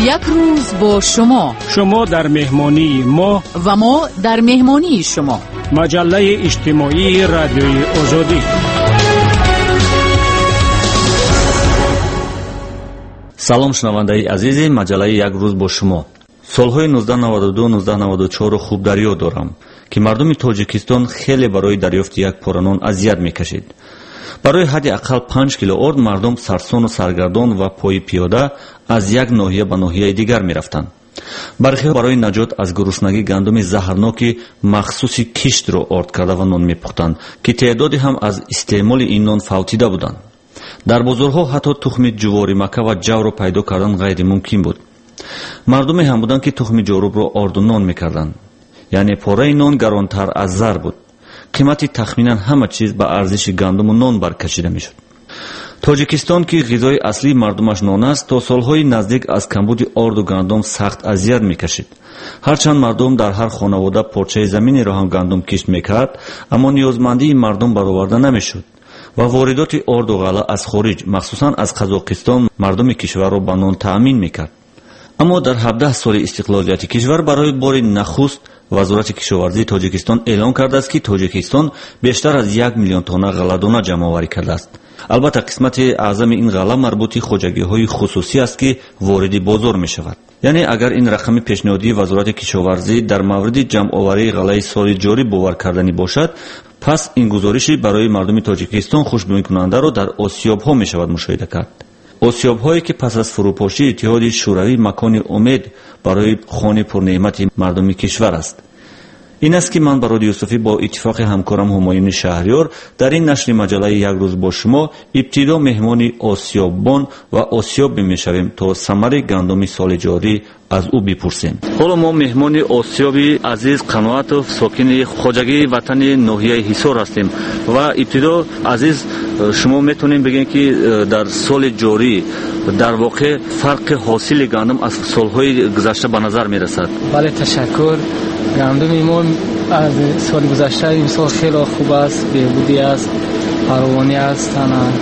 یک روز با شما در مهمانی ما و ما در مهمانی شما. مجله اجتماعی رادیوی آزادی. سلام شنوندگان عزیز مجله یک روز با شما. سالهای 1992-1994 رو خوب در یاد دارم که مردم تاجیکستان خیلی برای دریافت یک پرنان اذیت میکشید. برای حد اقل 5 کیلوارد مردم سرسون و سرگردان و پای پیاده از یک ناحیه به ناحیه دیگر میرفتند. برخی برای نجات از گرسنگی گندم زهرناک مخصوص کشت را آرد کرده و نان میپختند که تعدادی هم از استعمال این نان فوتیده بودند. در بازارها حتی تخم جواری مکه و جو را پیدا کردن غیر ممکن بود. مردمی هم بودند که تخم جارب را آرد و نان میکردند. یعنی پاره نان گرانتر از زر بود. قیمت تخمینا همه چیز به ارزش گندم و نان برکشیده میشد. تاجیکستان که غذای اصلی مردمش نان است، تا سالهای نزدیک از کمبود آرد و گندم سخت اذیت میکشید. هرچند مردم در هر خانواده پارچه زمینی را هم گندم کشت میکرد، اما نیازمندی مردم برآورده نمیشد و واردات آرد و غله از خارج، مخصوصا از قزاقستان، مردم کشور را به نان تأمین میکرد. اما در 17 سال استقلالیت کشور برای بار نخست وزارت کشاورزی تاجیکستان اعلام کرده است که تاجیکستان بیشتر از 1 میلیون تانه غله‌دانه جمع آوری کرده است. البته قسمت اعظم این غله مربوط خوجگی‌های خصوصی است که وارد بازار می‌شود. یعنی اگر این رقم پیشنهادی وزارت کشاورزی در مورد جمع آوری غله سال جاری باور کردنی باشد، پس این گزارش برای مردم تاجیکستان خوشبینی کننده را در آسیاب‌ها می‌شود مشاهده کرد. آسیاب‌هایی که پس از فروپاشی اتحاد شوروی مکان امید برای خانه پرنعمت مردم کشور است. این است که من برای یوسفی با اتفاق همکارم همایون شهریار در این نشر مجله یک روز با شما ابتدا مهمان آسیابان و آسیاب میشویم تا ثمر گندم سال جاری از او بپرسیم. حالا ما مهمان آسیابی عزیز قناعتوف ساکن خوجگی وطن ناحیه حصار هستیم و ابتدا عزیز شما میتونین بگین که در سال جاری در واقع فرق حاصل گندم از سالهای گذشته به نظر میرسد؟ بله تشکر. گندم ما از سال گذشته این سال خیلی خوب است، بهبودی است، فراوانی است.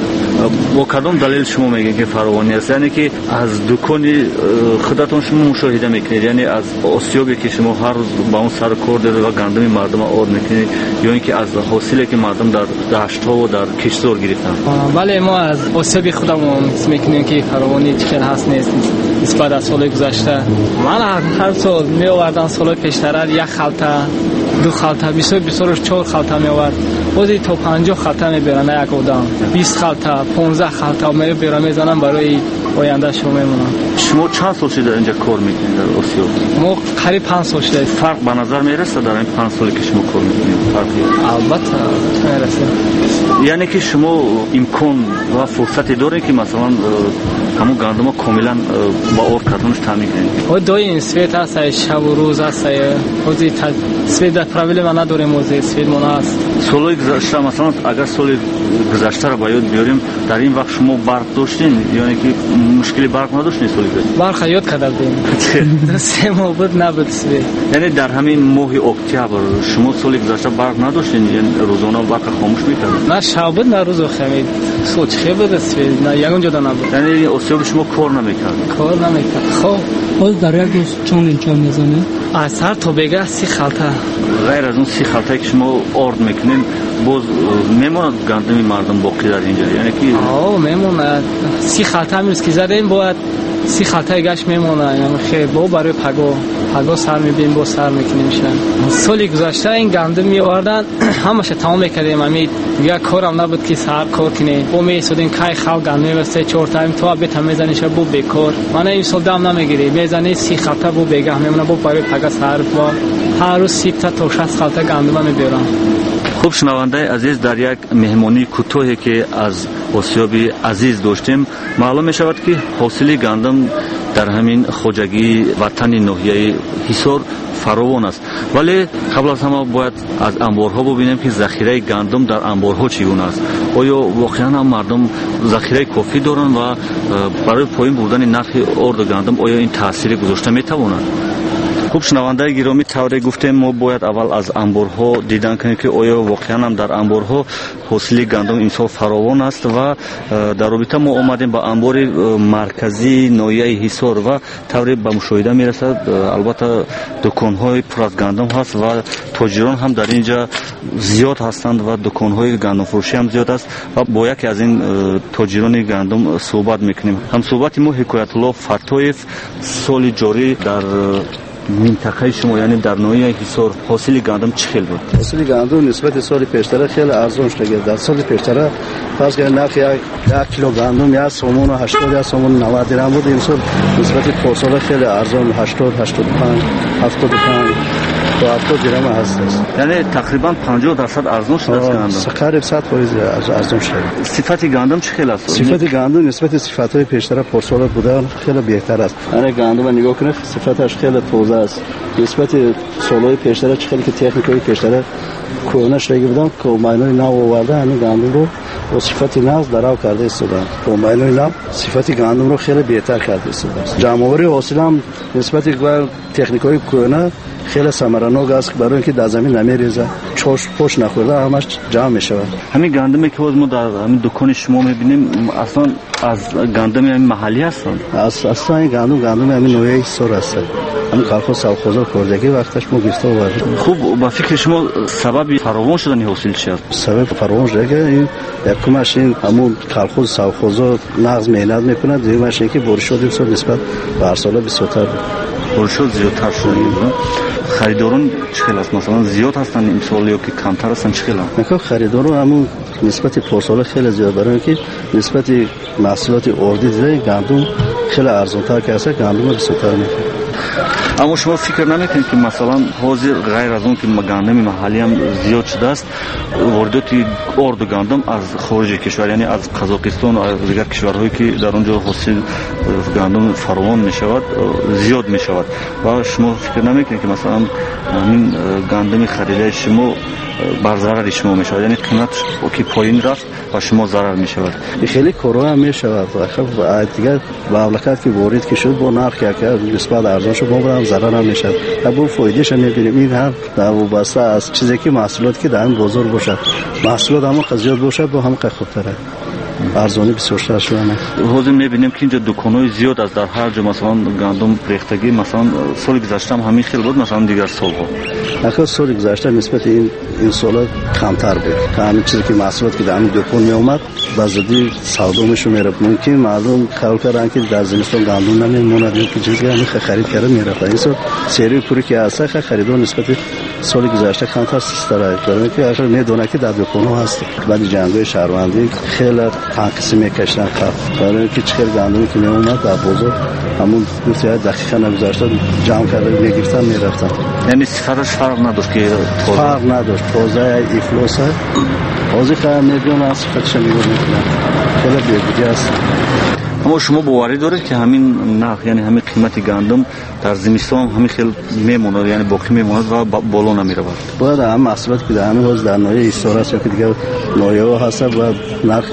با کدام دلیل شما میگین که فراوانی است؟ یعنی که از دکان خودتون شما مشاهده میکنید، یعنی از آسیابی که شما هر روز با اون سر کار دارید و گندم مردم آرد میکنید، یا اینکه از حاصلی که مردم در دشت‌ها و در کشتزار گرفتن؟ بله، ما از آسیاب خودمون میکنیم که فراوانی چقدر هست نیست نسبت از سال گذشته. من هر سال میآوردم سال پیشتر یک خلطه، 2 خلطه، 24 خلطه میآورد. بازی تا 50 خلطه میبرن یک آدم، 20 خلطه، 15 خلطه میبرن میزنن برای آینده شما میمونن. شما چند سال شده اینجا کار میکنید در آسیاب؟ ما قریب 5 سال شده. فرق به نظر میرسه در این 5 سالی که شما کار میکنید؟ فرقی البته میرسه. یعنی که شما امکان و فرصتی دارید که مثلا همون گندم کاملا با آرد کردنش تامین کنید؟ و دایم سویت هست، شب و روز هست. بازی سویت در پرویل ما نداریم، موزه سویت ما هست. سالهای گذشته مثلا اگر سال گذشته را به یاد بیاریم، در این وقت شما برق داشتین؟ یعنی که مشکلی برق نداشتین سال گذشته؟ برق یاد کرده بودیم. 3 ماه بود نبود سویت. یعنی در همین ماه اکتبر شما سال گذشته برق نداشتین؟ یعنی روزانه برق خاموش میکردن؟ نه شب بود نه روز خمید. سوچ خیلی بود سویت، نه یگان جدا نبود. یعنی آسیاب شما کار نمیکرد؟ کار نمیکرد. خب باز در یک روز چون میزنه؟ از هر تا بگه 30 خلطه. غیر از اون 30 خلطه که شما آرد میکنین، باز میموند گندم مردم باقی در اینجا؟ یعنی که میموند 30 خلطه میرسه که زدیم، باید 30 خلطه گشت میمونه. یعنی خیلی با برای پگا سر میبینیم، با سر میکنیم شن. سالی گذشته این گندم میآوردن همش تمام میکردیم. همین دیگه کارم نبود که سر کار کنیم. با میسودیم کای خال گندم واسه 4 تایم تو بت میزنیش بو بیکار. من این سال دام نمیگیری، میزنی 30 خلطه بو بگه میمونه، با برای پگا سر با هر روز 30 تا 60 خلطه گندم میبرم. خوب شنونده عزیز، در یک مهمانی کوتاهی که از آسیابی عزیز داشتیم معلوم می شود که حاصل گندم در همین خوجگی وطن ناحیه حصار فراوان است. ولی قبل از همه باید از انبارها ببینیم که ذخیره گندم در انبارها چگونه است. آیا واقعا هم مردم ذخیره کافی دارند و برای پایین بردن نرخ آرد گندم آیا این تاثیر گذاشته می تواند؟ خب شنوندگان گرامی، طوری گفتیم ما باید اول از انبارها دیدن کنیم که آیا واقعا هم در انبارها حاصل گندم امسال فراوان است و در رابطه ما آمدیم با انبار مرکزی ناحیه حصار و طوری به مشاهده میرسد البته دکان‌های پر از گندم هست و تاجران هم در اینجا زیاد هستند و دکان‌های گندم فروشی هم زیاد است و با یکی از این تاجران گندم صحبت میکنیم. هم صحبت ما حکایت الله فتایف سال جاری در منطقه شما یعنی در ناحیه حصار حاصل گندم چه خیلی بود؟ حاصل گندم نسبت سال پیشتر خیلی ارزان شده. در سال پیشتر فرض کنید نرخ 1 کیلو گندم یا سومون 80 یا سومون 90 درهم بود. این سال نسبت پارسال خیلی ارزان 80 85 75 تا 70 درهم هست. یعنی تقریبا 50% ارزان شده است گندم. قریب 100% ارزان شده. صفت گندم چه خیلی است؟ صفت گندم نسبت صفات‌های پیشتر پارسال بودن خیلی بهتر است. یعنی گندم نگاه کنید صفتش خیلی تازه است. نسبت سال‌های پیشتر چه خیلی که تکنیک‌های پیشتر کهنه‌اش رنگ بودن که ماینوی نو آورده همین گندم رو با صفت ناز درآ کرده استودن. با ماینوی نو صفت گندم رو خیلی بهتر کرده استودن. جمع‌آوری حاصل هم نسبت به تکنیک‌های کهنه خیلی ثمره‌ناک است برای اینکه در زمین نمیریزه، پوش نخورده همش جمع میشه. همین گندمی که ما در همین دکان شما می‌بینیم اصلا از گندم همین محلی هستند. اصلا این گندم همین نوعی حصار است. همین کارخونه سالخوزا کردگی وقتش ما گرفته آوردیم. خوب با فکر شما سبب فراوان شدن حاصل چی است؟ سبب فراوان شده که این یکمش این همون کارخونه سالخوزا نقض مهنت میکنه، دیگه‌اش اینکه بورشود امسال نسبت به هر سال بیشتر بورشود زیادتر شده. خریداران چقدر است؟ مثلا زیاد هستند امسال یا که کمتر هستند چقدر؟ مثلا خریداران همون نسبت پارسال خیلی زیاد برای اینکه نسبت محصولات اردی دیگه گندم خیلی ارزان‌تر که است، گندم بیشتر می‌خره. اما شما فکر نمیکنید که مثلا حاضر غیر از اون که گندم محلی هم زیاد شده است واردات ارد و گندم از خارج کشور یعنی از قزاقستان و از دیگر کشورهایی که در اونجا حاصل گندم فراوان میشود زیاد میشود و شما فکر نمیکنید که مثلا این گندم خریده شما بر ضرر شما میشود یعنی قیمت که پایین رفت و شما ضرر میشود؟ خیلی کارا هم میشود خب دیگه مملکت که وارد که شد با نرخ که نسبت ارزان شد ما ضرر هم میشد. با فایدهش هم میبینیم این هم در وابسته از چیزی که محصولات که در بازار باشد محصولات هم زیاد باشد با هم خوبتره ارزانی بسیار شده. حاضر میبینیم که اینجا دکان‌های زیاد است در هر جا مثلا گندم ریختگی مثلا سال گذشته هم همین خیلی بود مثلا دیگر سال‌ها اخیر سال گذشته نسبت این سال کمتر بود که همین چیزی که محصولات که در همین دکان می اومد بازدی سودامش میرفت. ممکن مردم خیال کردن که در زمستان گندم نمیموند که چیزی همین خرید کرده میرفت. این سال سری پوری که هست خریدار نسبت سال گذشته کمتر سست‌تره برای اینکه اخیر میدونه که در دکان‌ها هست. بعد جنگ‌های شهروندی خیلی تنقیص میکشیدن خرد برای اینکه چقدر گندمی که میومد در بازار همون دو دقیقه نگذشته جمع کرده میگرفتن میرفتن. یعنی صفرش فرق نداشت که فرق نداشت تازه افلاس بازی خیلی میلیون از صفتش میگوید خیلی بیگودی است. اما شما باوری دارید که همین نرخ یعنی همین قیمت گندم در زمستان همین خیلی میمونه یعنی باقی میمونه و بالا نمیره؟ باید هم محصولات که در همین حوض در ناحیه حصار است یا که دیگر ناحیه‌ها هست باید نرخ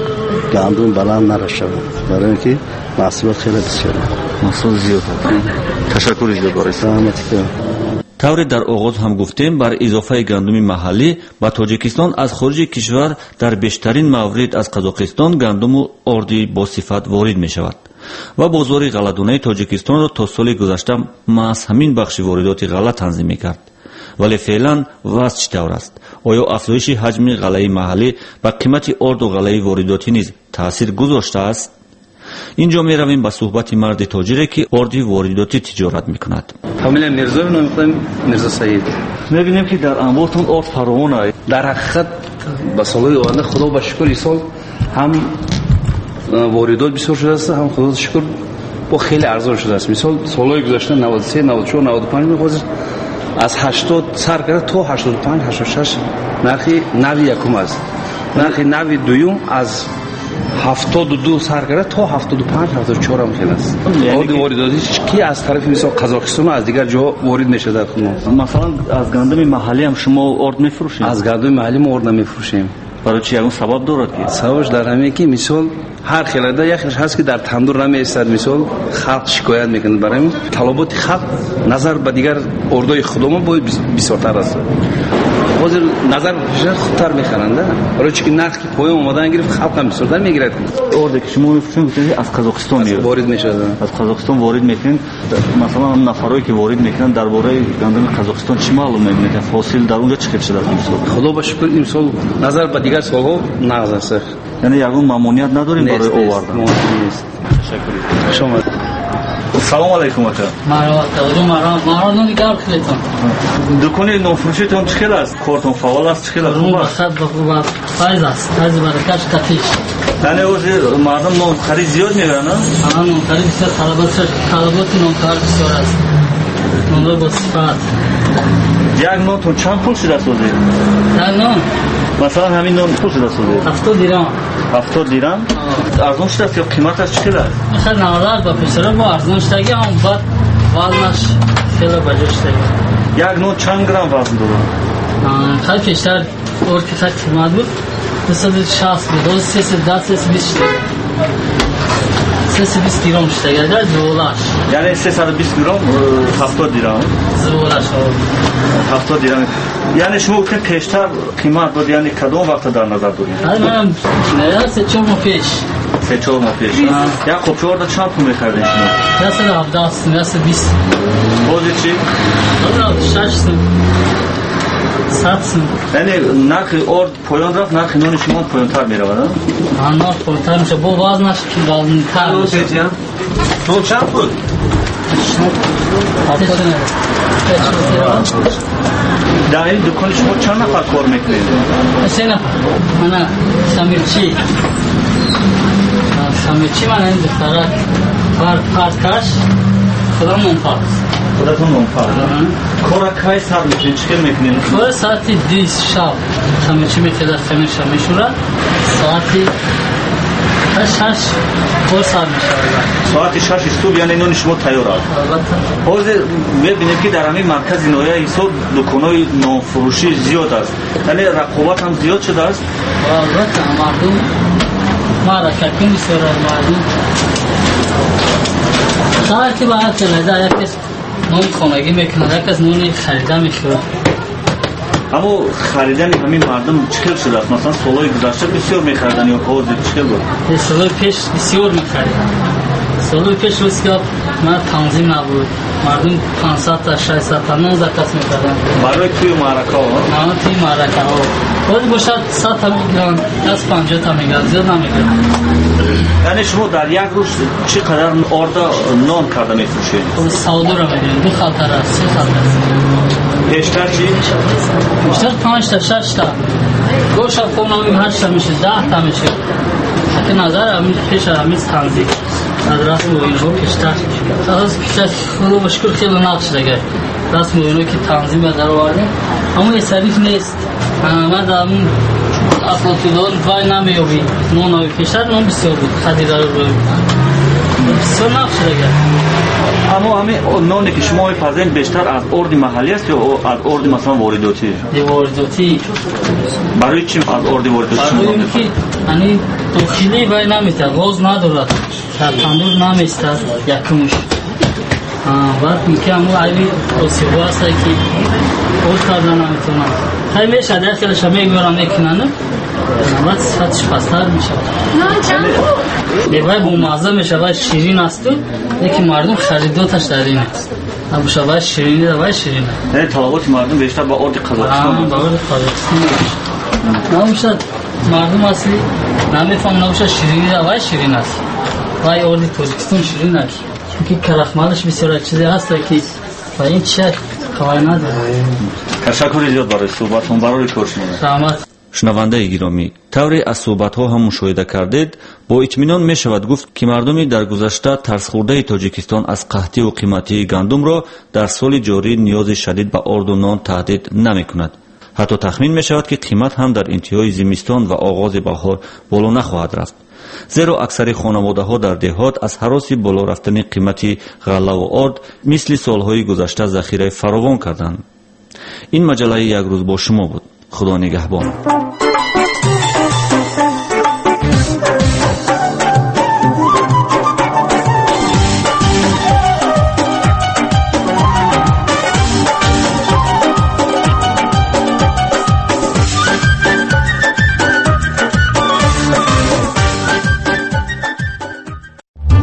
گندم بلند نرشه برای اینکه محصولات خیلی بسیاره محصول زیاد هست. تشکر زیاد دارید. طوری در آغاز هم گفتیم بر اضافه گندم محلی با تاجیکستان از خارج کشور در بیشترین موارد از قزاقستان گندم و اردی با صفت وارد می شود و بازار غله‌دانه تاجیکستان را تا سال گذشته محض همین بخش واردات غله تنظیم می کرد. ولی فعلا وضع چطور است؟ آیا افزایش حجم غله محلی با قیمت ارد و غله وارداتی نیز تاثیر گذاشته است؟ اینجا می رویم با صحبت مرد تاجری که اردی وارداتی تجارت می کند. فامیل میرزا نمی‌خوایم میرزا سعید. می‌بینیم که در انبارتون ارد فراوان است. در حقیقت با سالهای آینده خدا با شکر این سال هم واردات بسیار شده است هم خدا شکر با خیلی ارزان شده است. مثال سالهای گذشته 93 94 95 می‌خواست از 80 سر کرده تا 85 86 نرخی نوی یکم است. نرخی نوی دوم از 72 سر کرده تا 75 74 هم خیلی است. یعنی وارداتی کی از طرف مثلا قزاقستان و از دیگر جا وارد میشه در خونه. مثلا از گندم محلی هم شما ارد میفروشید؟ از گندم محلی ما ارد نمیفروشیم. برای چی؟ اون سبب دارد که سببش در همین که مثال هر خیلی یکیش هست که در تندور نمی‌ایستد. مثال خلق شکایت میکنه برای طلبات خلق نظر به دیگر اردوی خودمون باید بسیارتر است. حاضر نظر بیشتر خودتر میخرنده برای چی که نرخ که پایین اومدن گرفت خلق هم بسیارتر میگیرد. ارده که شما میفهمید از قزاقستان میاد وارد میشه، از قزاقستان وارد میکنن. مثلا نفرایی که وارد میکنن درباره گندم قزاقستان چی معلوم میکنه؟ فاصله در اونجا چه شده مثلا؟ خدا با شکر امسال نظر به دیگر سالها نقض است. یعنی یگون مامونیت نداریم برای آوردن. نیست. تشکر. شما سلام علیکم آقا. مرا نگار کلیتون. دکانی نوفروشیتون چخیل است؟ کارتون فعال است چخیل است؟ اون بخشد با فایز است. فایز برکش کاتیش. یعنی اوج مردم نون خرید زیاد میرن نه؟ نون خرید بسیار طلبات نون کار بسیار است. نون با صفات. یک نون چند پول شده است؟ یک نون مثلا همین نون پول شده است؟ 70 دیرام. 70 دیرام؟ ارزون شده است یا قیمتش چقدر است؟ مثلا 90 با پسر با ارزون شده هم بعد وزنش خیلی بجوشته. یک نون چند گرم وزن داره؟ خیلی پیشتر اور که خیلی قیمت بود 260 بود. 320 320 دیرام شده گرده زولاش. یعنی 320 گرم 70 دیرام؟ زولاش 70 دیرام. یعنی شما گفتین پیشتر قیمت بود، یعنی کدام وقت در نظر دارید؟ منم نه 3-4 ماه پیش. 3-4 ماه پیش. یا خب شما در چند پول می‌خریدین شما؟ یا 170 است، یا 120. بازی چی؟ 6 سن. 7 سن. یعنی نرخ ارد پایان رفت، نرخ نون شما پایان‌تر می‌رود؟ نرخ پایان‌تر میشه با وزنش که وزن‌تر میشه. تو چند بود؟ در این دکان شما چند نفر کار میکنید؟ 3 نفر. من سمیرچی من این دخترک پارکاش خودم منفاق. خودتون منفاق؟ کار کای سر میکنید؟ چکر میکنید؟ کار ساعتی 10 شب سمیرچی میخیده خمیرش میشوره ساعتی 6 کار سر میشه. ساعتی 6 صبح یعنی نون شما تیار است؟ حاضر میبینیم که در همین مرکز نویه حساب دکان‌های نانفروشی زیاد است، یعنی رقابت هم زیاد شده است؟ البته مردم معرکتی می‌سازند. مردم ساعتی باید کنه یکی نون خانگی میکنه یکی نون خریده میشه. اما خریدن همین مردم چخیل شده است؟ مثلا سالهای گذشته بسیار میخریدن یا حاضر چخیل بود؟ سالهای پیش بسیار میخریدن. سالهای پیش روز که من تنظیم نبود مردم 500 تا 600 تا 19 کس میکردن برای توی معرکه ها؟ نه توی معرکه ها باید باشد 100 تا میگیرن 50 تا میگیرن زیاد نمیگیرن. یعنی شما در یک روز چقدر آردا نان کرده میفروشید؟ سودا رو میگیرن 2 خاطر است 3 خاطر است. بیشتر چی؟ بیشتر 5 تا 6 تا گوشت کنم 8 تا میشه 10 تا میشه. که نظر همین پیش همین تنظیم از رسم و اینها بیشتر از پیش خدا بشکر خیلی نقش داره رسم و اینها که تنظیم در آورده اما یه سریف نیست. من در همون افلاطیدان وای نمیابی نون های پیشتر نون بسیار بود خدیده رو روی بسیار نقش داره. اما همین نانی که شما می‌پزین بیشتر از ارد محلی است یا از ارد مثلا وارداتی؟ وارداتی. برای چی از ارد وارداتی شما می‌پزین؟ برای اینکه داخلی وای نمی‌ته غاز ندارد در تندور نمی‌ایستد یکمش. بعد میگه همون عیبی آسیب‌ها هست که کار کردن نمی‌تونن. خیلی میشه داخلش میگورن میکنن بعد صفتش پستر میشه. دیگه با مزه میشه و شیرین است یکی مردم خریداتش در این است. ابو شبا شیرینی و شیرینه. نه طلبات مردم بیشتر با ارد قزاقستان. با ارد قزاقستان. نمیشه مردم اصلی نمیفهم نمیشه شیرینی و شیرین است. وای ارد تاجیکستان شیرین است. چون کرخمالش بسیار چیزی هست که و این چه خواهی نداره. تشکر زیاد برای صحبتون برای کار شما. شنونده گرامی، طوری از صحبت‌ها هم مشاهده کردید با اطمینان می‌شود گفت که مردمی در گذشته ترسخورده تاجیکستان از قحطی و قیمتی گندم را در سال جاری نیاز شدید به آرد و نان تهدید نمی‌کند. حتی تخمین می‌شود که قیمت هم در انتهای زمستان و آغاز بهار بالا نخواهد رفت. زیرا اکثر خانواده‌ها در دهات از هراس بالا رفتن قیمت غله و آرد مثل سال‌های گذشته ذخیره فراوان کردند. این مجله یک روز با شما بود. خدا نگهبان.